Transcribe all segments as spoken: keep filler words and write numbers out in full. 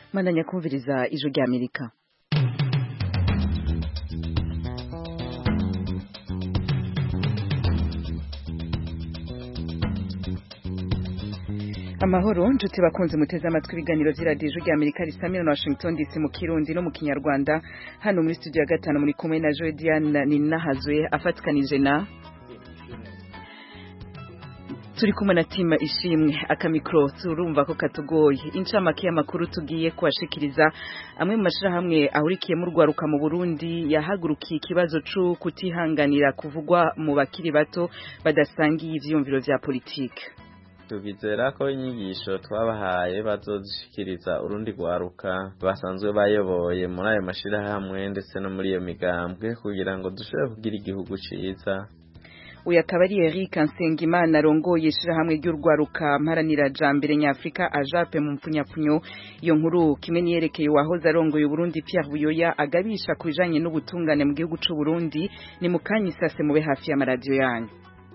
Mandanya kumviriza ijwi rya Amerika. Amahoro njuti bakunze muteze amatwi ibiganiro vy'iradiyo ijwi rya Amerika risamira na Washington D C mu Kirundi no mu Kinyarwanda. Hano muri studio ya gatanu muri kumwe na Joe Diane Ninahazwe afatikanije na turi kumwe na tima ishimwe akamikro turumva ko katugoye incamake y'amakuru tugiye kwashikiriza amwe mu mashirahamwe ahurikiye mu rwaruka mu Burundi yahagurukiye ikibazo cyo kutihanganira kuvugwa mu bakiri bato badasangiye ivyumviro vya politike. Tubizera ko inyigisho twabahaye bazozishikiriza urundi rwaruka basanzwe bayoboye muri ayo mashirahamwe ndetse no muri iyo migambwe kugira ngo dushobore kugira igihugu ciza. Uyu akaba ari Eric Nsengimana arongoye ishirahamwe ry'urwaruka mparanira jambere nyafrika ajape mu mpfunyapfunyo. Iyo nkuru kimwe niyerekeye wahoze arongoye Burundi Pierre Buyoya agabisha kubijanye n'ubutungane mu gihugu c'u Burundi ni mukanyi sase mube hafi ya radio yanyu.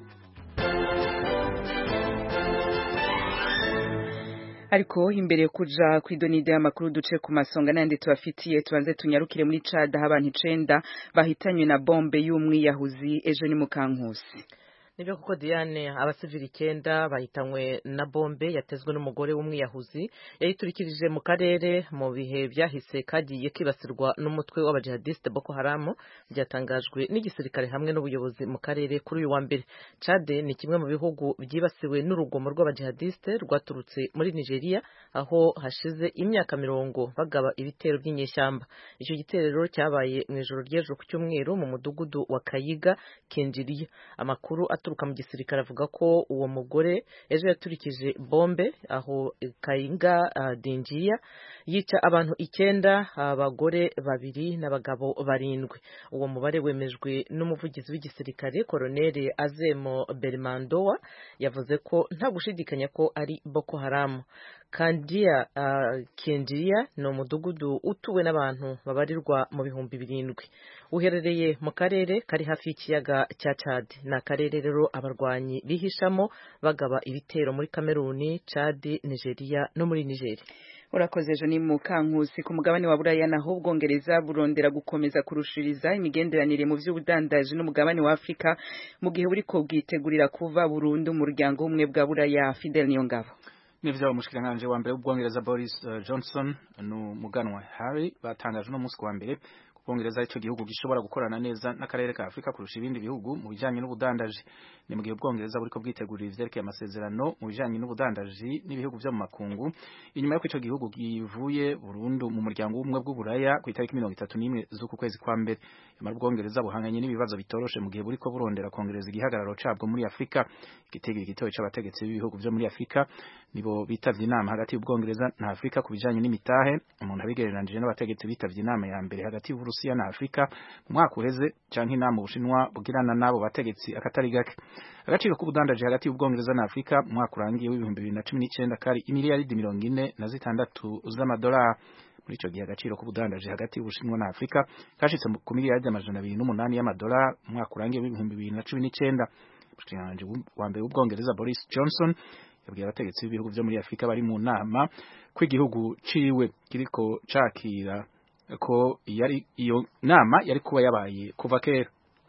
Ariko imbere kuja kwidonide y'amakuru duce ku masonga nande tubafitiye tubanze tunyarukire muri Chad aho abantu icenda bahitanywe na bombe y'umwiyahuzi ejo ni Mukankusi. Nibyo kuko Diane abasivili icyenda bahitanywe na bombe yatezwe n'umugore w'umwiyahuzi yayiturikirije mu karere mu bihe byahise kagiye kibasirwa n'umutwe w'abajihadiste Boko Haram byatangajwe n'igisirikare hamwe n'ubuyobozi mu karere kuri uyu wa mbere. Chad ni kimwe mu bihugu byibasiwe n'urugomo rw'abajihadiste rwaturutse muri Nigeria aho hashize imyaka mirongo bagaba ibitero by'inyeshyamba. Icyo gitero cyabaye mu ijoro ry'ejo ku cyumweru mu mudugudu wa Kayiga Kinjiriya. Amakuru aturuka mu gisirikare avuga ko uwo mugore ejo yaturikije bombe aho Kayinga uh, Dinjiya yica abantu icyenda, abagore babiri n'abagabo barindwi. Uwo mubare wemejwe n'umuvugizi w'igisirikare Colonel Azemo Belmandoa yavuze ko nta gushidikanya ko ari Boko Haram. Kandia uh, Kinjiriya ni umudugudu utuwe n'abantu babarirwa mu bihumbi birindwi. Uherereye mu karere kari hafi y'ikiyaga cya Chad. Na karere rero abarwanyi bihishamo bagaba ibitero muri Kameruni, Chad, Nigeria no muri Nigeria. Urakoze ejo ni Mukankusi. Ku mugabane wa Buraya naho Ubwongereza burondera gukomeza kurushiriza imigenderanire mu vy'ubudandaji n'umugabane wa Afrika mu gihe buriko bwitegurira kuva burundu mu muryango umwe bwa Buraya. Fidel Niyongabo. Nivyo umushikiranganje wa mbere w'Ubwongereza Boris uh, Johnson n'umuganwa Harry batangaje no musi wa mbere Ubwongereza ico gihugu gishobora gukorana neza n'akarere ka Afrika kurusha ibindi bihugu mu bijanye n'ubudandaji. Ni mu gihe Ubwongereza buriko bwitegurira ivyerekeye amasezerano mu bijanye n'ubudandaji n'ibihugu vyo mu makungu inyuma y'uko ico gihugu givuye burundu mu muryango w'umwe bw'Uburaya ku itariki mirongo itatu n'imwe z'uku kwezi kwa mbere. Yamara Ubwongereza buhanganye n'ibibazo bitoroshe mu gihe buriko burondera kongereza igihagararo cabwo muri Afrika. Igitegeko gitoye c'abategetsi b'ibihugu vyo muri Afrika nibo bitavye inama hagati y'Ubwongereza na Afrika ku bijanye n'imitahe. Umuntu abigereranije n'abategetsi bitavye inama ya mbere hagati y'Uburusiya na Afrika mu mwaka uheze canke inama Ubushinwa bugirana nabo bategetsi akatari gake. Agaciro k'ubudandaji hagati y'Ubwongereza na Afrika mu mwaka urangiye w'ibihumbi bibiri na cumi n'icenda kari imiliyaridi mirongo ine na zitandatu z'amadolari. Muri ico gihe agaciro k'ubudandaji hagati y'Ubushinwa na Afrika kashitse ku miliyaridi amajana abiri n'umunani y'amadolari mu mwaka urangiye w'ibihumbi bibiri na cumi n'icenda. Umushikiranganje wa mbere w'Ubwongereza Boris Johnson yabwiye abategetsi b'ibihugu vyo muri Afrika bari mu nama ko igihugu ciwe kiriko cakira ko yari iyo nama yari kuba yabaye kuva kera.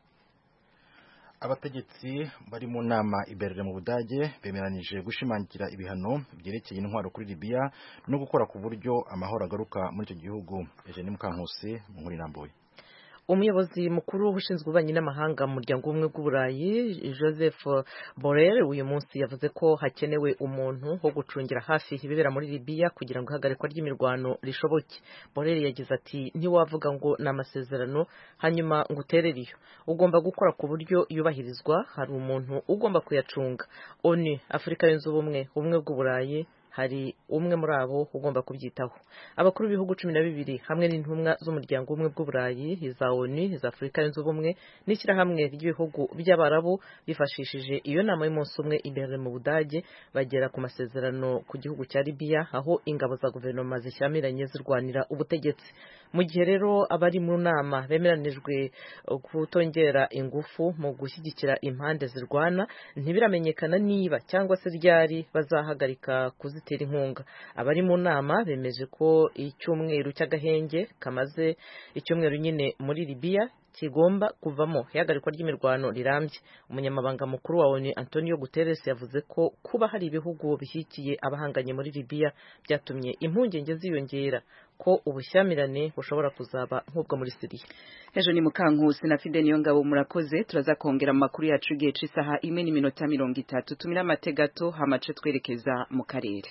Abategetsi bari mu nama iberere mu Budage bemeranije gushimangira ibihano byerekeye intwaro kuri Libya no gukora ku buryo amahoro agaruka muri icyo gihugu. Eje ni Mukankusi mu nkuru irambuye. Umuyobozi mukuru w'ubushinzwe ububanyi n'amahanga mu muryango w'ubumwe bw'Uburayi Joseph Borrell uyu munsi yavuze ko hakenewe umuntu wo gucungira hafi ibibera muri Libya kugira ngo ihagarikwa ry'imirwano rishoboke. Borrell yagize ati ntiwavuga ngo ni amasezerano hanyuma ngo uterere iyo, ugomba gukora ku buryo yubahirizwa, hari umuntu ugomba kuyacunga. ONU, Afurika yunze ubumwe, ubumwe bw'Uburayi hari umwe muri abo ugomba kubyitaho. Abakuru b'ibihugu cumi na bibiri hamwe n'intumwa z'umuryango umwe bw'Uburayi, iza ONU, iza Afurika yunze ubumwe n'ishyirahamwe ry'ibihugu by'Abarabu bifashishije iyo nama y'umunsi umwe imbere mu Budage bagera ku masezerano ku gihugu cya Libya aho ingabo za guverinoma zishyamiranye zirwanira ubutegetsi. mu gihe rero abari mu nama bemeranijwe kutongera ingufu mu gushyigikira impande zirwana ntibiramenyekana niba cyangwa se ryari bazahagarika kuzitera inkunga. Abari mu nama bemeje ko icyumweru cy'agahenge kamaze icyumweru nyine muri Libya kigomba kuvamo ihagarikwa ry'imirwano rirambye. Umunyamabanga mukuru wa ONU Antonio Guterres yavuze ko kuba hari ibihugu bishyigikiye abahanganye muri Libya byatumye impungenge ziyongera ko ubushyamirane bushobora kuzaba nk'ubwo muri Syria. Ejo ni Mukankusi na Fide Niyongabo murakoze, turaza kongera amakuru yacu igihe cy'isaha imwe n'iminota mirongo itatu. Tumira amategato hamace twerekeza mu karere.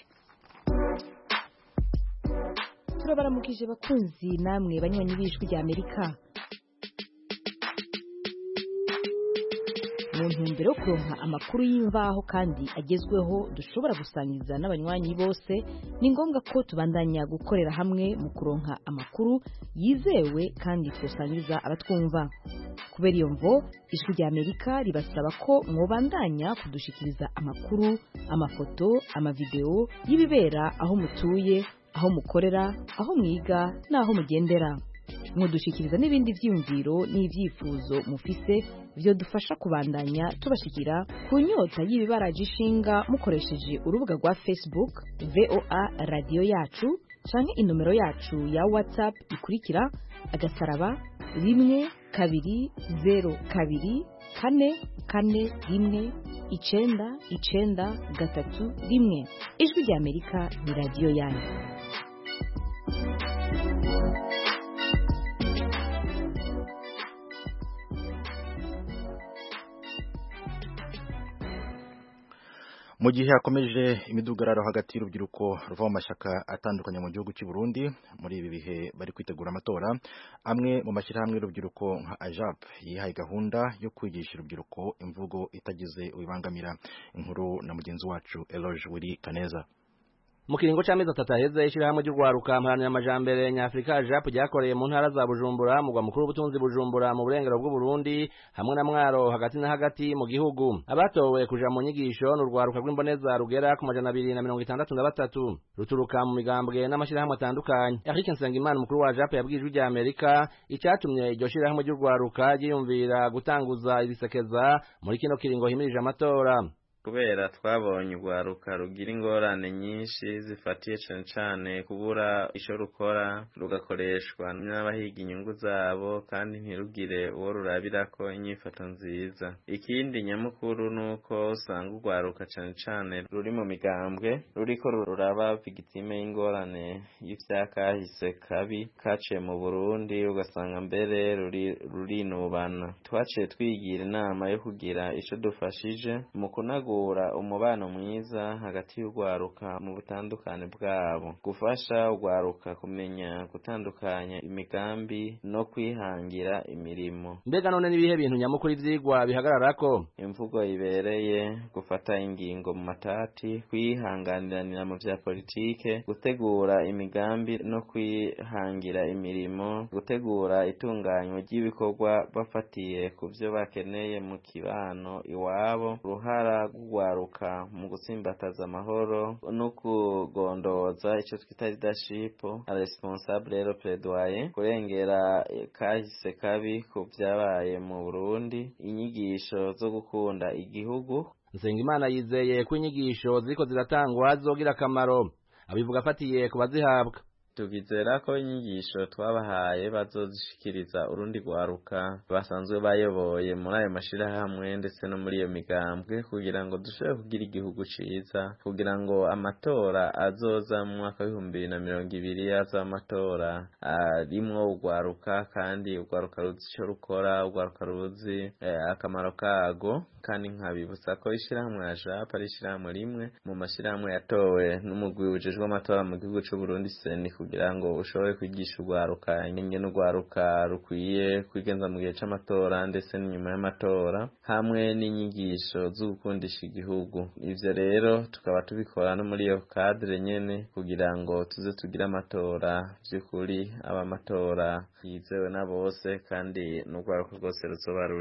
Turabaramukije bakunzi namwe banywanyi b'ijwi rya Amerika. Mu ntumbero yo kuronka amakuru y'imvaho kandi agezweho dushobora gusangiza n'abanywanyi bose, ni ngombwa ko tubandanya gukorera hamwe mu kuronka amakuru yizewe kandi twosangiza abatwumva. Kubera iyo mvo ijwi rya Amerika ribasaba ko mwobandanya kudushikiriza amakuru, amafoto, amavideo y'ibibera aho mutuye, aho mukorera, aho mwiga n'aho mugendera. Mwodushikiriza n'ibindi vyiyumviro n'ivyifuzo mufise byo dufasha kubandanya tubashikira ku nyota y'ibibaraje ishinga mukoresheje urubuga rwa Facebook V O A radio yacu canke inomero yacu ya WhatsApp ikurikira agasaraba rimwe kabiri zero kabiri kane kane rimwe icenda icenda gatatu rimwe. Ijwi rya Amerika ni radio yanyu. Mu gihe hakomeje imidugararo hagati y'urubyiruko ruva mu mashyaka atandukanye mu gihugu cy'u Burundi muri ibi bihe bari kwitegura amatora, amwe mu mashyirahamwe y'urubyiruko nka AJAP yihaye gahunda yo kwigisha urubyiruko imvugo itagize ubibangamira. Inkuru na mugenzi wacu Eloge Wiri Kaneza. Mu kiringo c'amezi atatu aheze ishirahamwe ry'urwaruka mparanira amajambere nyafrika AJAP ryakoreye mu ntara za Bujumbura, mugwa mukuru w'ubutunzi Bujumbura mu burengero bw'u Burundi hamwe na Mwaro hagati na hagati mu gihugu. Abatowe kuja mu nyigisho n'urwaruka rw'imboneza rugera ku majana abiri na mirongo itandatu na batatu ruturuka mu migambwe n'amashirahamwe atandukanye. Eric Nsengimana mukuru wa AJAP yabwiye ijwi rya Amerika icyatumye iryo shirahamwe ry'urwaruka ryiyumvira gutanguza ibisekeza muri kino kiringo himirije amatora. Kubera twabonye urwaruka rugira ingorane nyinshi zifatiye cane cane kubura ico rukora, rugakoreshwa n'abahiga inyungu zabo kandi ntirugire uwo rurabirako inyifato nziza. Ikindi nyamukuru nuko usanga urwaruka cane cane ruri mu migambwe ruriko ruraba victime y'ingorane y'ivyakahise kabi kaciye mu Burundi, ugasanga mbere ruri rurinubana. Twaciye twigira inama yo kugira ico dufashije mu kunaga umubano mwiza hagati y'urwaruka mu butandukane bwabo, gufasha urwaruka kumenya gutandukanya imigambi no kwihangira imirimo. Mbega none nibihe bintu nyamukuru ivyigwa bihagararako? Imvugo ibereye, gufata ingingo mu matati, kwihanganiranira mu vya politike, gutegura imigambi no kwihangira imirimo, gutegura itunganywa ry'ibikorwa bafatiye ku vyo bakeneye mu kibano iwabo, ruhara gwaruka mu gutsimbataza amahoro no kugondoza ico twita leadership, responsable rero plaidoyer, kurengera kahise kabi ku vyabaye mu Burundi, inyigisho zo gukunda igihugu. Nsengimana yizeye ko inyigisho ziriko ziratangwa zizogira akamaro, abivuga afatiye ku bazihabwa. Tugizera ko inyigisho twabahaye bazozishikiriza urundi rwaruka basanzwe bayoboye muri ayo mashirahamwe ndetse no muri iyo migambwe, kugira ngo dushobore kugira igihugu ciza, kugira ngo amatora azoza mu mwaka w'ibihumbi bibiri na mirongo ibiri aza amatora arimwo urwaruka kandi urwaruka ruzi ico rukora, urwaruka ruzi eh, akamaro kago. Kandi nkabibutsa ko ishirahamwe AJAP ari ishirahamwe rimwe mu mashirahamwe yatowe n'umugwi ujejwe amatora mu gihugu c'u Burundi seni, kugira ngo ushobore kwigisha urwaruka ingene urwaruka rukwiye kwigenza mu gihe c'amatora ndetse n'inyuma y'amatora, hamwe n'inyigisho zo gukundisha igihugu. Ivyo rero tukaba tubikora no muri iyo cadre nyene kugira ngo tuze tugire amatora vy'ukuri, aba amatora yizewe na bose kandi n'urwaruka rwose ruzoba rurimo.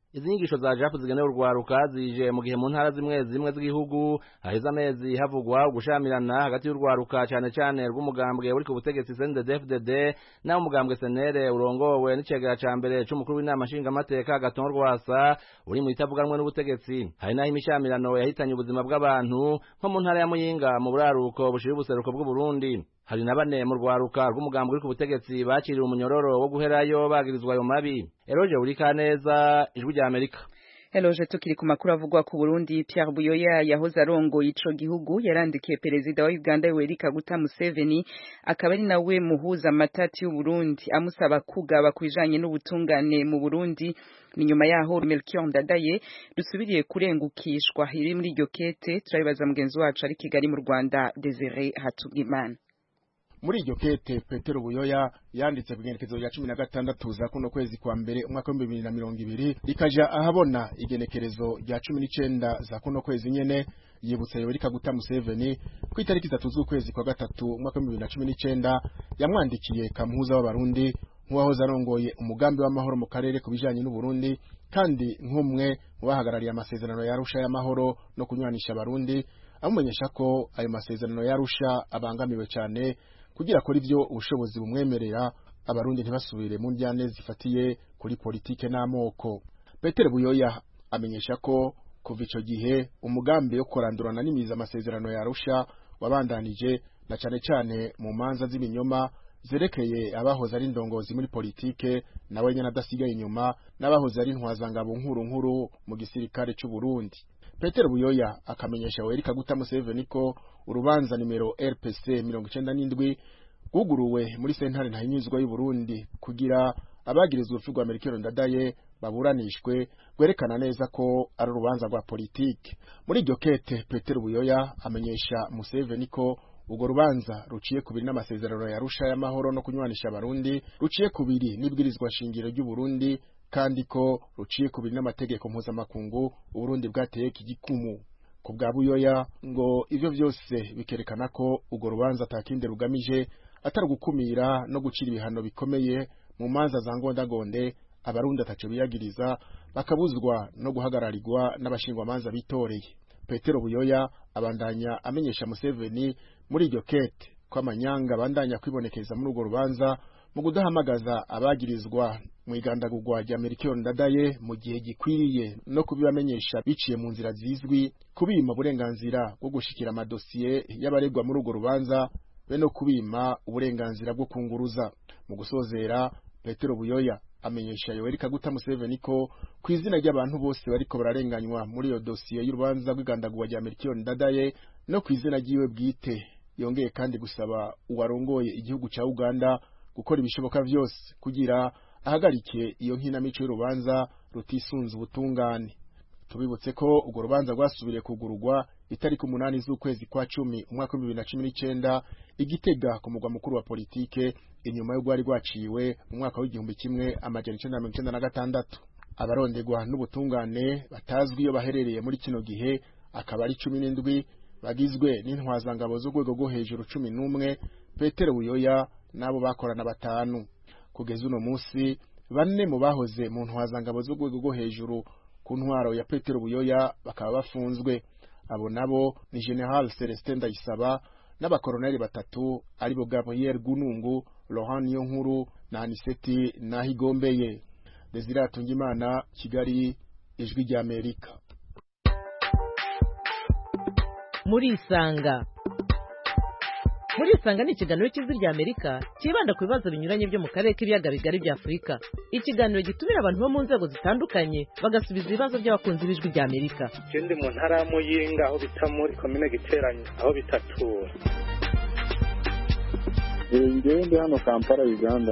izi nyigisho za japu zigenewe urwaruka zije mu gihe mu ntara zimwe zimwe z'igihugu haheze amezi havugwa ugushamirana hagati y'urwaruka cyane cyane rw'umugambwe uri ku butegetsi C N D D F D D naho umugambwe S N L urongowe n'icegera ca mbere c'umukuru w'inama nshingamateka Gaton Rwasa uri mu itavuganwe n'ubutegetsi. Hari naho imishamirano yahitanye ubuzima bw'abantu nko mu ntara ya Muyinga mu buraruko bushira ubuseruko bw'u Burundi. Hari na bane mu rwaruka rw'umugambwe uri ku butegetsi bakiriwe umunyororo wo guherayo bagirizwa ayo mabi. Eroje Urikaneza, Ijwi rya Amerika. Eloje tukiri ku makuru avugwa ku Burundi. Pierre Buyoya yahoze arongoye ico gihugu yarandikiye perezida wa Uganda Yoweri Kaguta Museveni akaba ari nawe muhuza amatati y'u Burundi amusaba kugaba kwijanye n'ubutungane mu Burundi. Ni nyuma yaho Melchior Ndadaye dusubiriye kurengukishwa iri muri iryo kete. Turabibaza mugenzi wacu ari Kigali mu Rwanda Desire Hatugimana. Muri iryo kete Petero Buyoya yanditse ku igenekerezo rya cumi na gatandatu za kuno kwezi kwa mbere umwaka wa bibiri na mirongo ibiri rikaja ahabona igenekerezo rya cumi n'icenda za kuno kwezi nyene yibutsa Yoweri Kaguta Museveni ku itariki zitatu z'ukwezi kwa gatatu umwaka wa bibiri na cumi n'icenda yamwandikiye kamuhuza w'abarundi nk'uwahoze arongoye umugambi w'amahoro mu karere ku bijanye n'u Burundi kandi nk'umwe mu bahagarariye amasezerano ya Arusha y'amahoro no kunywanisha abarundi amumenyesha ko ayo masezerano ya Arusha abangamiwe cyane kugira ko ivyo ubushobozi bumwemerera abarundi ntibasubire mu njyane zifatiye kuri politike n'amoko. Petero Buyoya amenyesha ko kuva ico gihe umugambi wo korandurana n'imiza amasezerano ya Arusha wabandanije na cyane cyane mu manza z'ibinyoma zerekeye abahoze ari ndongozi muri politike nawe nyene adasigaye inyuma n'abahoze ari ntwazangabo nkuru nkuru mu gisirikare c'u Burundi. Petero Buyoya akamenyesha Yoweri Kaguta Museveni ko urubanza nimero R P C mirongo icenda n'indwi guguruwe muri sentare ntahinyuzwa y'u Burundi kugira abagirizwa urupfu rwa Melchior Ndadaye baburanishwe gwerekana neza ko ari urubanza rwa politike. Muri iryo kete Petero Buyoya amenyesha Museveni ko urwo rubanza ruciye kubiri n'amasezerano ya Arusha y'amahoro no kunywanisha abarundi ruciye kubiri n'ibwirizwa shingiro ry'u Burundi kandi ko ruciye kubiri n'amategeko mpuzamakungu Uburundi bwateye igikumu. Ku bwa Buyoya ngo ivyo vyose bikerekana ko urwo rubanza atakinde rugamije atari gukumira no gucira ibihano bikomeye mu manza za ngondagonde abarundi ataco biyagiriza bakabuzwa no guhagararirwa n'abashingwa manza bitoreye. Petero Buyoya abandanya amenyesha Museveni muri iryo kete ko amanyanga bandanya kwibonekeza muri urwo rubanza mu kudahamagaza abagirizwa mu igandagurwa rya Melchior Ndadaye mu gihe gikwiriye no kubibamenyesha biciye mu nzira zizwi kubima uburenganzira bwo gushikira amadosiye y'abaregwa muri urwo rubanza be no kubima uburenganzira bwo kunguruza. Mu gusozera Petero Buyoya amenyesha Yoweri Kaguta Museveni ko kwizina ry'abantu bose bariko bararenganywa muri iyo dosiye y'urubanza rw'igandagurwa rya Melchior Ndadaye no kwizina ryiwe bwite yongeye kandi gusaba uwarongoye igihugu ca Uganda gukora ibishoboka vyose kugira ahagarike iyo nkinamico y'urubanza rutisunze ubutungane. Tubibutse ko urwo rubanza rwasubiriye kugurugwa itariki umunani z'ukwezi kwa cumi umwaka wa bibiri na cumi n'icenda Igitega ku mugwa mukuru wa politike inyuma yo gwari rwaciwe mu mwaka w'igihumbi kimwe amajana icenda na mirongo icenda na gatandatu. Abarondegwa n'ubutungane batazwi iyo baherereye muri kino gihe akaba ari cumi n'indwi bagizwe n'intwazangabo z'urwego rwo hejuru cumi n'umwe. Petero Buyoya nabo bakorana batanu. Kugeza uno musi bane mu bahoze mu ntwazangabo z'urwego rwo hejuru ku ntwaro ya Petero Buyoya bakaba bafunzwe. Abo nabo ni General Celestin Ndayisaba n'abakoroneli batatu aribo Gabriel Gunungu, Laurent Niyonkuru na Aniseti Nahigombeye. Desire Hatungimana, Kigali, Ijwi rya Amerika. Muri Isanga. Muri Isanga ni ikiganiro cy'Ijwi rya Amerika kibanda ku bibazo binyuranye byo mu karere k'ibiyaga bigari bya Afurika. Ikiganiro gitumira abantu bo mu nzego zitandukanye bagasubiza ibibazo by'abakunzi b'Ijwi rya Amerika. Ikindi mu ntara ya Muyinga aho bita muri komine Giteranyi aho bitatura. Ngewe ndi hano Kampala, Uganda.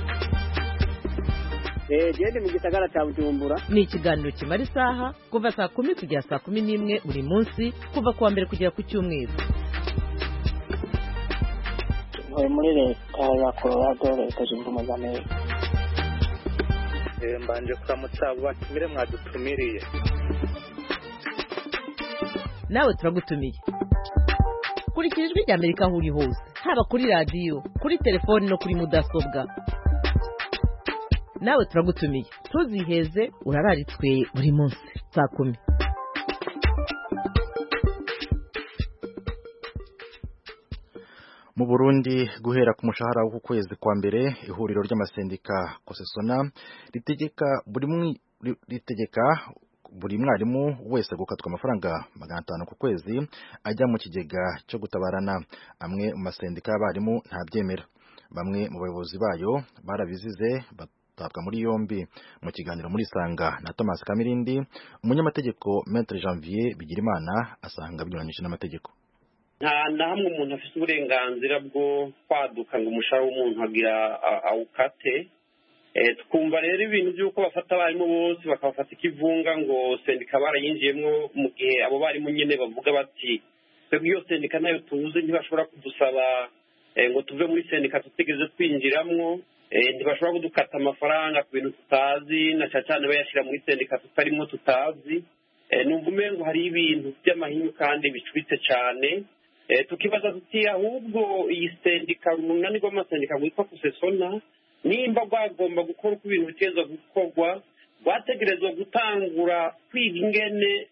Eh, gende mu gisagara cya Bujumbura. Ni ikiganiro kimara isaha kuva saa kumi kugera saa kumi n'imwe buri munsi kuva kuwa mbere kugera ku cyumweru. Muri leta ya Colorado, leta zunze ubumwe za Amerika. Eh, mbanje kuramutsa abo batumire mwadutumiriye. Nawe turagutumiye. Kurikira Ijwi rya Amerika aho uri hose, haba kuri radio, kuri telefoni no kuri mudasobwa. nawe turagutumiye ntuziheze urararitswe buri munsi saa kumi. Mu Burundi guhera ku mushahara w'uku kwezi kwa mbere ihuriro ry'amasendika Kosesona ritegeka buri ritegeka buri mwarimu wese gukatwa amafaranga magana atanu ku kwezi ajya mu kigega cyo gutabarana. Amwe mu masendika y'abarimu ntabyemera, bamwe mu bayobozi bayo barabizize batabwa muri yombi. Mu kiganiro muri Sanga na Thomas Kamirindi, umunyamategeko Maître Janvier Bigirimana asanga binyuranyije n'amategeko. nta na hamwe umuntu afite uburenganzira bwo kwaduka ngo umushahara w'umuntu agira awukate. Twumva rero ibintu by'uko bafata abarimu bose bakabafata ikivunga ngo sendika barayinjiyemo, mu gihe abo barimu nyine bavuga bati twebwe iyo sendika nayo tuzi ntibashobora kudusaba ngo tuve muri sendika tutigeze twinjiramo, ntibashobora kudukata amafaranga ku bintu tutazi na cyane cyane bayashyira muri sendika tutarimo tutazi. Numva umengo hari ibintu by'amahinyu kandi bicuritse cyane. Tukibaza tuti ahubwo iyi sendika runani rw'amasendika rwitwa Kosesona nimba rwagomba gukora uko ibintu biteza gukorwa, rwategerezwa gutangura kwiga ingene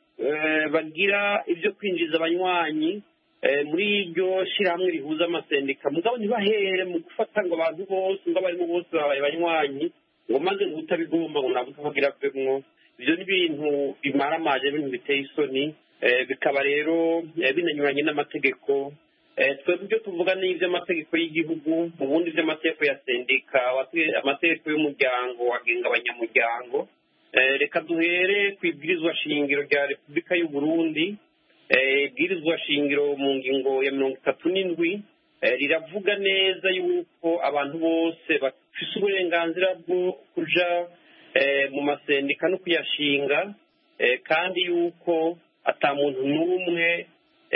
bagira ibyo kwinjiza abanywanyi muri iryo shyirahamwe rihuza amasendika. Mugabo ntibahere mu gufata ngo abantu bose ngo abarimu bose babaye abanywanyi ngo maze ngo utabigomba ngo ntabwo bagira bwemwo. Ibyo ni ibintu bimaramaje, ibintu biteye isoni, bikaba rero binanyuranye n'amategeko. Twebwe ibyo tuvuga ni iby'amategeko y'igihugu, ubundi iby'amategeko ya sendika, amategeko y'umuryango agenga abanyamuryango. Reka duhere ku ibwirizwa shingiro rya Repubulika y'u Burundi. Ibwirizwa shingiro mu ngingo ya mirongo itatu n'indwi riravuga neza yuko abantu bose bafite uburenganzira bwo kuja mu masendika no kuyashinga, kandi yuko ata muntu n'umwe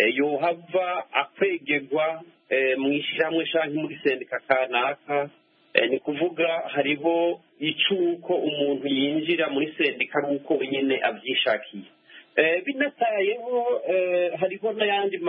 yohava akwegerwa mu ishyirahamwe cyangwa muri sendika kanaka. Ni kuvuga hariho icyuko umuntu yinjira muri sendika n'uko wenyine abyishakiye. Binatayeho hariho n'ayandi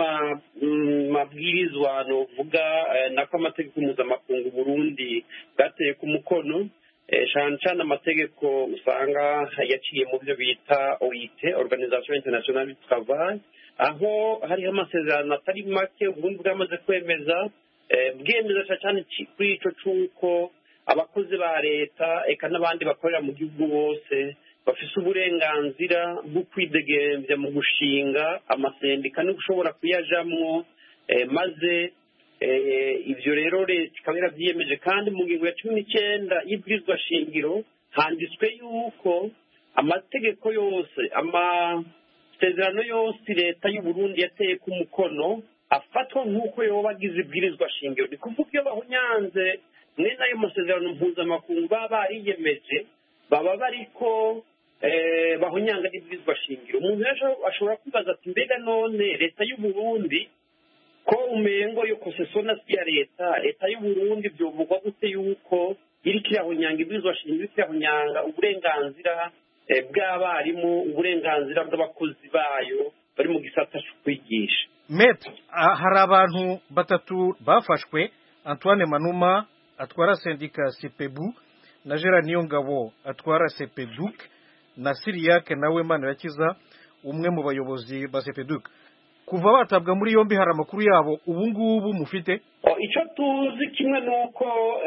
mabwirizwa novuga nako amategeko mpuzamakungu Burundi bwateye ku mukono, cyane cyane amategeko usanga yaciye mu byo bita O I T, Organisation Internationale du Travail, aho hariho amasezerano atari make ubundi bwamaze kwemeza, bwemeza cyane kuri icyo cy'uko abakozi ba leta eka n'abandi bakorera mu gihugu bose bafite uburenganzira bwo kwidegembya mu gushinga amasendika no gushobora kuyajamwo. Maze ibyo rero leta ikaba yarabyiyemeje, kandi mu ngingo ya cumi n'icyenda y'ibwirizwa shingiro handitswe yuko amategeko yose, amasezerano yose leta y'u Burundi yateye ku mukono afatwa nk'uko yoba agize ibwirizwa shingiro. Ni kuvuga iyo bahunyanze mwene ayo masezerano mpuzamakungu baba bariyemeje, baba bariko bahunyanga n'ibwirizwa shingiro. Umuntu ashobora kwibaza ati mbega none leta y'u Burundi ko umengo yo Kosesona si ya leta, leta y'u Burundi byovugwa gute yuko iri kirahunyanga ibwirizwa shingiro, kirahunyanga uburenganzira bw'abarimu, uburenganzira bw'abakozi bayo bari mu gisata cyo kwigisha? Maître, hari abantu batatu bafashwe, Antoine Manuma atwara sendika Sepebu, na Gerard Niyongabo atwara Sepeduk, na Siriake nawe Manirakiza umwe mu bayobozi ba Sepeduk. Kuva batabwa muri yombi hari amakuru yabo ubu ngubu mufite? Icyo tuzi kimwe nuko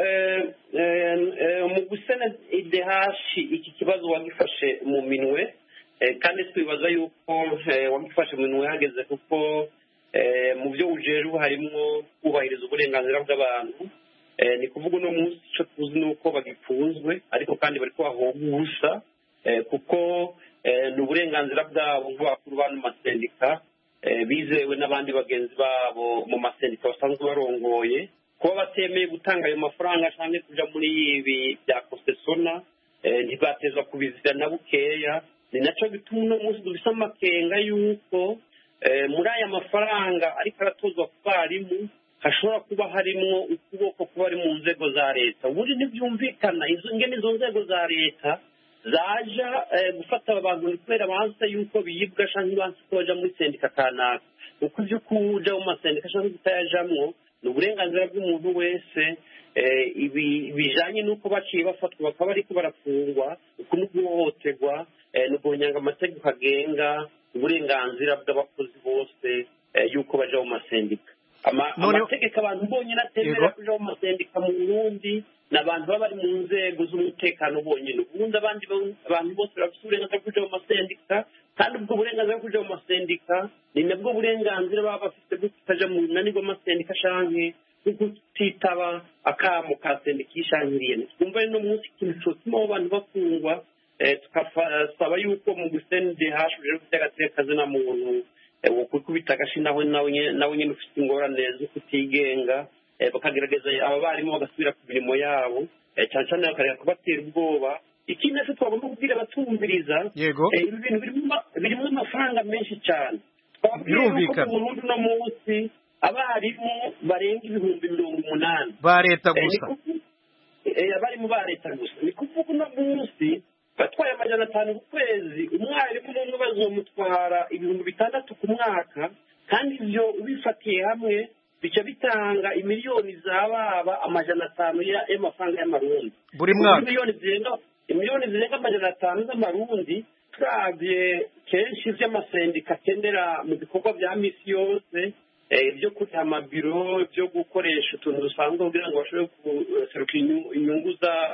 mu gusena idehashi iki kibazo wagifashe mu minwe, kandi twibaza yuko wagifashe mu minwe hageze, kuko mu byo ujejwe harimo kubahiriza uburenganzira bw'abantu. Ni kuvuga uno munsi icyo tuzi ni uko bagipfunzwe, ariko kandi bari kubahoga ubusa, kuko ni uburenganzira bwabo nk'abakuru b'ano masendika bizewe n'abandi bagenzi babo mu masendika basanzwe barongoye, kuba batemeye gutanga ayo mafaranga cyangwa kuja muri ibi bya Kosesona ntibateza kubizira na bukeya. Ni nacyo bituma uno munsi dufise amakenga yuko muri aya mafaranga ariko aratozwa ku barimu hashobora kuba harimo ukuboko kuba ari mu nzego za leta. Ubundi ntibyumvikana ingene izo nzego za leta zaja gufata abantu ni kubera banse yuko biyibwa cyangwa banse ko baja muri sendika kanaka. Uko ibyo kuja mu masendika cyangwa kutayajamwo ni uburenganzira bw'umuntu wese ibi bijanye n'uko baciye bafatwa bakaba ariko barafungwa uku no guhohoterwa no guhonyanga amategeko agenga uburenganzira bw'abakozi bose y'uko baja mu masendika amategeko abantu bonyine atemera kuja mu masendika mu Burundi n'abantu baba bari mu nzego z'umutekano bonyine ubundi abandi abantu bose bafite uburenganzira bwo kuja mu masendika kandi ubwo burenganzira bwo kuja mu masendika ni nabwo burenganzira baba bafite bwo kutaja mu runani rw'amasendika canke kutitaba akamo ka sendika ishankiriye twumva no munsi ikintu cyotuma abo bantu bafungwa tukasaba yuko mu gusende hashuje by'agateka na muntu ukubita agashi nawe nawe nyine ufite ingorane zo kutigenga bakagerageza aba barimo bagasubira ku mirimo yabo cyane cyane bakareka kubatera ubwoba ikindi nacyo twagomba kubwira abatumviriza ibi bintu birimo amafaranga menshi cyane birumvikana mu Burundi no munsi abarimu barenga ibihumbi mirongo umunani ba leta gusa abarimu ba leta gusa ni kuvuga uno munsi batwaye amajana atanu ku kwezi umwarimu n'umwe bazomutwara ibihumbi bitandatu ku mwaka kandi ivyo ubifatiye hamwe bica bitanga imiliyoni zababa amajana atanu y'amafaranga y'amarundi buri mwaka imiliyoni zirenga imiliyoni zirenga amajana atanu z'amarundi turavye kenshi vy'amasendika akenera mu bikorwa vya misi yose ibyo kuriha amabiro byo gukoresha utuntu dusanzwe kugira ngo bashobore guseruka inyungu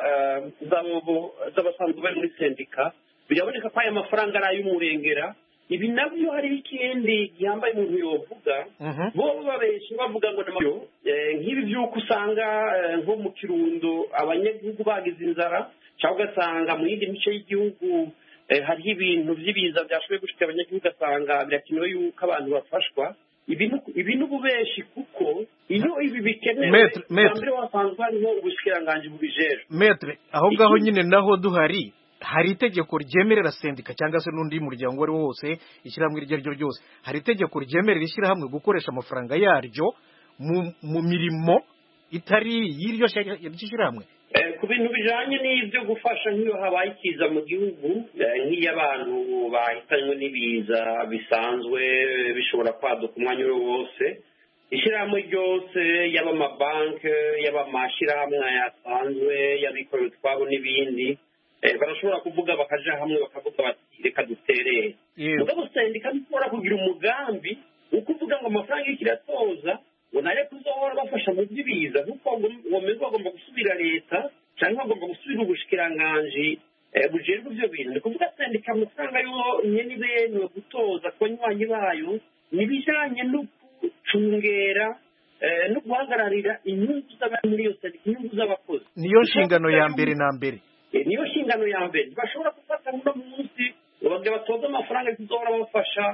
z'abasanzwe bari muri sendika biraboneka ko aya mafaranga ari ay'umurengera ibi nabyo hari ikindi gihambaye umuntu yovuga bo babesha bavuga ngo n'amabiro nk'ibi by'uko usanga nko mu Kirundo abanyagihugu bagize inzara cyangwa ugasanga mu yindi mice y'igihugu hariho ibintu by'ibiza byashoboye gushika abanyagihugu ugasanga birakenewe yuko abantu bafashwa ibi n'ububeshi kuko iyo ibi bikenewe mbere wasanzwe hariho ubushikiranganji bubijejwe metre aho ngaho nyine naho duhari hari itegeko ryemerera sendika cyangwa se n'undi muryango uwo ari wo wose ishyirahamwe iryo ari ryo ryose hari itegeko ryemerera ishyirahamwe gukoresha amafaranga yaryo mu mirimo itari y'iryo shyirahamwe ku bintu bijanye n'ibyo gufasha nk'iyo habaye ikiza mu gihugu nk'iyo abantu bahitanywe n'ibiza bisanzwe bishobora kwaduka umwanya uwo wose ishyirahamwe ryose yaba amabanki yaba amashyirahamwe asanzwe y'abikorera utwabo n'ibindi barashobora kuvuga bakaja hamwe bakavuga bati reka duterere mugabo sendika ntishobora kugira umugambi wo kuvuga ngo amafaranga y'ikiratoza ngo nayo kuzohora bafasha mu by'ibiza kuko womeze bagomba gusubira leta cyangwa bagomba gusubira ubushikiranganji bujejwe ibyo bintu ni kuvuga sendika amafaranga yo nyene ibenewe gutoza ku banywanyi bayo nibijanye no gucungera no guhagararira inyungu z'abari muri iyo sendika inyungu z'abakozi niyo nshingano ya mbere na mbere niyo nshingano ya mbere bashobora gufata uno munsi bavuga batoza amafaranga kuzohora bafasha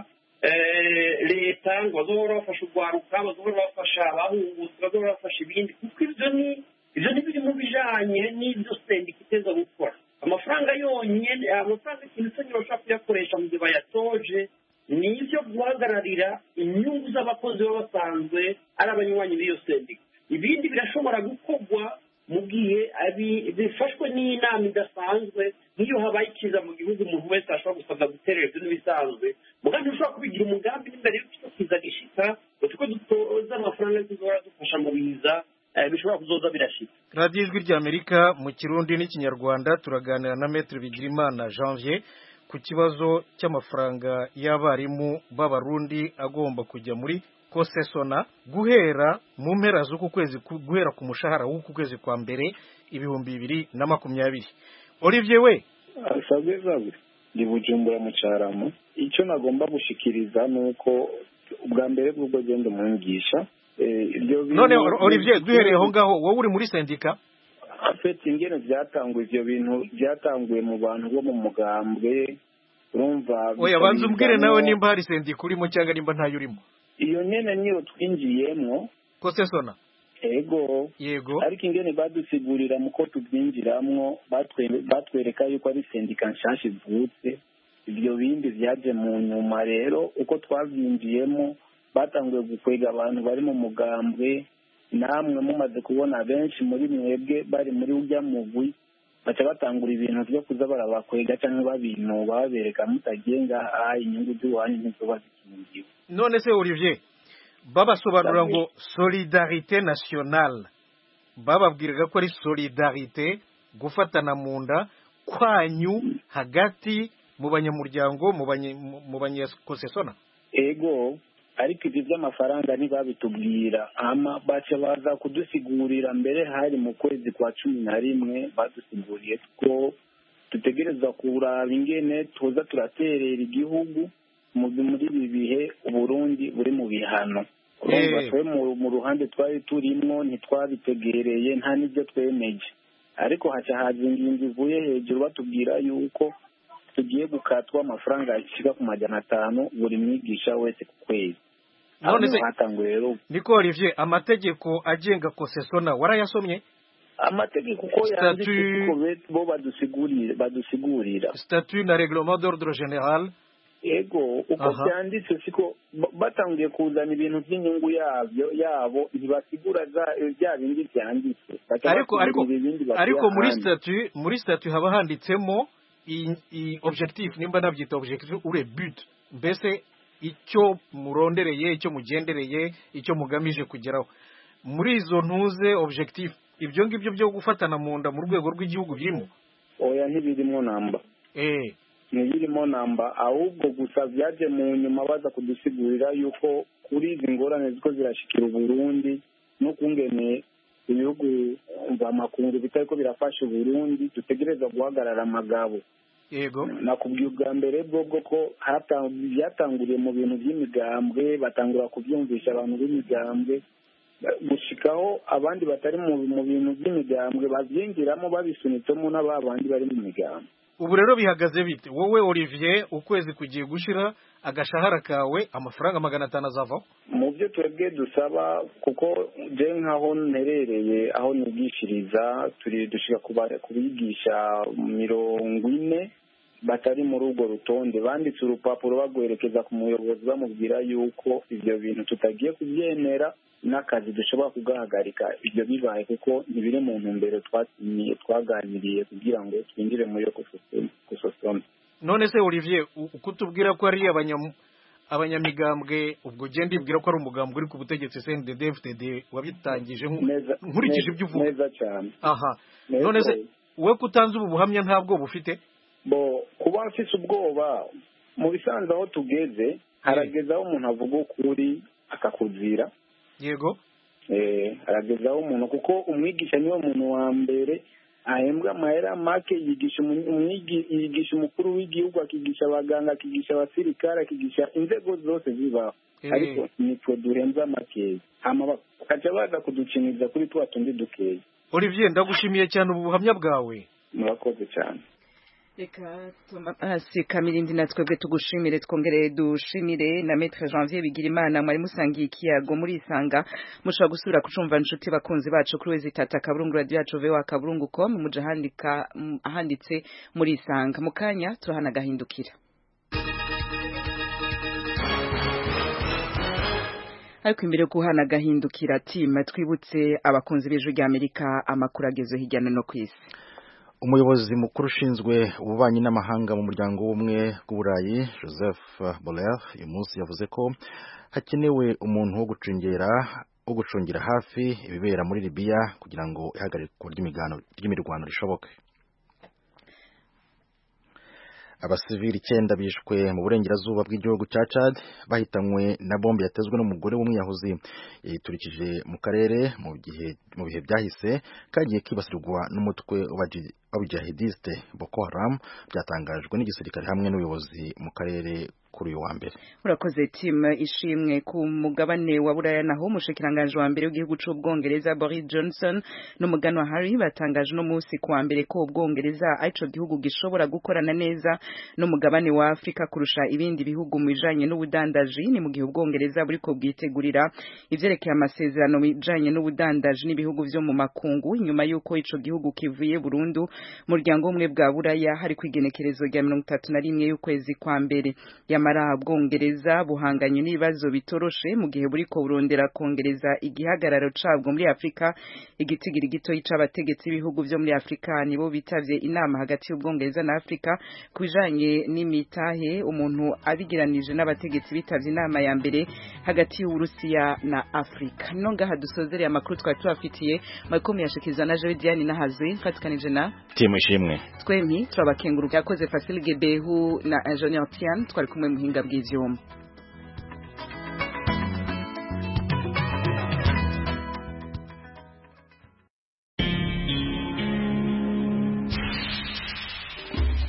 leta ngo bazohora bafasha urwaruka bazohora bafasha abahungutse bazohora bafasha ibindi kuko ibyo ni ibyo ni biri mu bijanye n'ibyo sendika iteza gukora amafaranga yonyine amafaranga ikintu cyonyine bashobora kuyakoresha mu gihe bayatoje ni ibyo guhagararira inyungu z'abakozi baba basanzwe ari abanywanyi b'iyo sendika ibindi birashobora gukorwa mu gihe bifashwe n'inama idasanzwe nk'iyo habaye ikiza mu gihugu umuntu wese ashobora gusabwa guterera ibyo n'ibisanzwe mugambi ushobora kubigira umugambi n'imbere y'uko kiza gishika utuko dutoza amafaranga yo kuzohora dufasha mu biza bishobora kuzoza birashika radiyo ijwi ry'amerika mu kirundi n'ikinyarwanda turaganira na Maître Bigirimana Janvier ku kibazo cy'amafaranga y'abarimu b'abarundi agomba kujya muri kosesona guhera mu mpera z'uku kwezi guhera ku mushahara w'uku kwezi kwa mbere ibihumbi bibiri na makumyabiri. Olivier we asabwe zawe ndi Bujumbura mu Caramo icyo nagomba gushikiriza nuko ubwa mbere bw'ubwo genda mungisha iryo none Olivier duhereye aho ngaho wowe uri muri sendika afite ingene byatanguye ivyo bintu byatanguye mu bantu bo mu mugambwe urumva oya banza umbwire nawe nimba hari sendika urimo cyangwa nimba ntayo urimo iyo nyene niyo twinjiyemwo kosesona ego yego ariko ingene badusigurira muko tubyinjiramwo batwereka yuko ari sendika nshasha ivutse ibyo bindi vyaje mu nyuma rero uko twavyinjiyemo batanguye gukwega abantu bari mu mugambwe namwe mumaze kubona benshi muri mwebwe bari muri urya mugwi baca batangura ibintu byo kuza barabakwega cyangwa babintu babereka mutagiye ngaha inyungu z'iwanyu ntizoba zikingiwe. None se Olivier babasobanura ngo solidarité nationale bababwiraga ko ari solidarité gufatana mu nda kwanyu hagati mu banyamuryango mu banyakosesona. Ego ariko ibyo by'amafaranga ntibabitubwira ama baca baza kudusigurira mbere hari mu kwezi kwa cumi na rimwe badusiguriye ko tutegereza kuraba ingene tuza turaterera igihugu muri ibi bihe Uburundi buri mu bihano. mu ruhande twari turimo ntitwabitegereye nta n'ibyo twemeje ariko haca haza ingingo ivuye hejuru batubwira yuko tugiye gukatwa amafaranga ashika ku majana atanu buri mwigisha wese ku kwezi. None se niko Olivier, amategeko agenga kosesona warayasomye? Amategeko uko yanditse bo badusigurira badusigurira statut na règlement d'ordre général. Ego uko byanditse siko batangiye kuzana ibintu by'inyungu yabyo yabo ntibasigura bya bindi byanditse. Ariko ariko ariko muri statut muri statut haba handitsemo i objectif nimba nabyita objectif ure but mbese icyo murondereye icyo mugendereye icyo mugamije kugeraho muri izo ntuze objectif ibyo ngibyo byo gufatana mu nda mu rwego rw'igihugu birimo. Oya ntibirimo namba eh ntibirimo namba ahubwo gusa byaje mu nyuma baza kudusigurira yuko kuri izi ngorane ziko zirashikira Burundi no kungene ibihugu mvamakungu bitari ko birafasha Burundi dutegereza guhagarara amagabo. Yego nakubwiye ubwa mbere bwo ko byatanguriye mu bintu by'imigambwe batangura kubyumvisha abantu b'imigambwe gushikaho abandi batari mu bintu by'imigambwe babyinjiramo babisunitsemo n'ababandi bari mu migambwe. Ubu rero bihagaze bite wowe Olivier ukwezi kugiye gushira agashahara kawe amafaranga magana atanu azavaho? Mu byo twebwe dusaba kuko je nkaho nterereye aho nigishiriza turi dushika kubigisha mirongo ine batari muri urwo rutonde banditse urupapuro bagwerekeza ku muyobozi bamubwira yuko ibyo bintu tutagiye kubyemera n'akazi dushobora kugahagarika ibyo bibaye kuko ntibiri mu ntumbero twatinye twaganiriye kugira ngo twinjire muri yo kusosoma. None se Olivier ukutubwira ko ari abanyam abanyamigambwe ubwo genda ibwira ko ari umugambwe uri ku butegetsi C N D D F D D wabitangije nkurikije ibyo uvuga neza cyane. Aha none se we kutanze ubu buhamya ntabwo bufite bo kuba mfise ubwoba mu bisanzwe aho tugeze haragezaho umuntu avuga ukuri akakuzira. Yego eh haragezaho umuntu kuko umwigisha niwe muntu wa mbere ahembwa amahera make yigisha umwigi yigisha umukuru w'igihugu akigisha abaganga akigisha abasirikare akigisha inzego zose zibaho ariko nitwe duhenza make hama bakaca baza kuduciniza kuri twa tundi dukeye. Olivier ndagushimiye cyane ubu buhamya bwawe. Murakoze cyane. Reka Tomasi Kamirindi natwebwe tugushimire twongere dushimire na Maître Janvier Bigirimana mwari musangiye ikiyago muri isanga mushobora gusubira kucumva inshuti bakunzi bacu kuri wezi tata kaburungu radio yacu V O A kaburungu com muje handika ahanditse muri isanga mukanya turahana gahindukira. Ariko imbere yo kuhana gahindukira team twibutse abakunzi b'Ijwi rya Amerika amakuru ageze hirya no kwisi. Umuyobozi mukuru ushinzwe ububanyi n'amahanga mu muryango w'ubumwe bw'Uburayi Joseph Borrell uyu munsi yavuze ko hakenewe umuntu wo gucungera wo gucungira hafi ibibera muri Libya kugira ngo ihagarikwa ry'imirwano rishoboke. Abasivili icyenda bishwe mu burengerazuba bw'igihugu cya Chad bahitanywe na bombe yatezwe n'umugore w'umwiyahuzi yiturikije mu karere mu gihe mu bihe byahise kagiye kibasirwa n'umutwe w'abajihadiste Boko Haram byatangajwe n'igisirikare hamwe n'ubuyobozi mu karere kuri uyu wa mbere. Urakoze team ishimwe ku mugabane wa Buraya naho umushikiranganje wa mbere w'igihugu c'Ubwongereza Boris Johnson n'umuganwa Harry batangaje no munsi ku wa mbere ko Ubwongereza arico gihugu gishobora gukorana neza n'umugabane wa Afrika kurusha ibindi bihugu mu bijanye n'ubudandaji ni mu gihe Ubwongereza buriko bwitegurira ivyerekeye amasezerano bijanye n'ubudandaji n'ibihugu vyo mu makungu nyuma yuko ico gihugu kivuye Burundu muryango umwe bwa buraya hari kwigenekerezo rya mirongo itatu na rimwe y'ukwezi kwa mbere yamara bwongereza buhanganye n'ibibazo bitoroshe mu gihe buriko burondera kongereza igihagararo cabwo muri Afrika igitigiri gito y'abategetsi b'ibihugu byo muri Afrika nibo bitavye inama hagati y'ubwongereza na Afrika kubijanye n'imitahe umuntu abigiranije n'abategetsi bitavye inama ya mbere hagati y'Uburusiya na Afrika no ngaha dusozereye amakuru twari tubafitiye makomi yashikiza na Jewe Diane nahazwe mfatikanije na timu ishimwe twempi turabakenguruka yakoze Facile Gebehu na Engineer Tian twari kumwe muhinga bw'ivyuma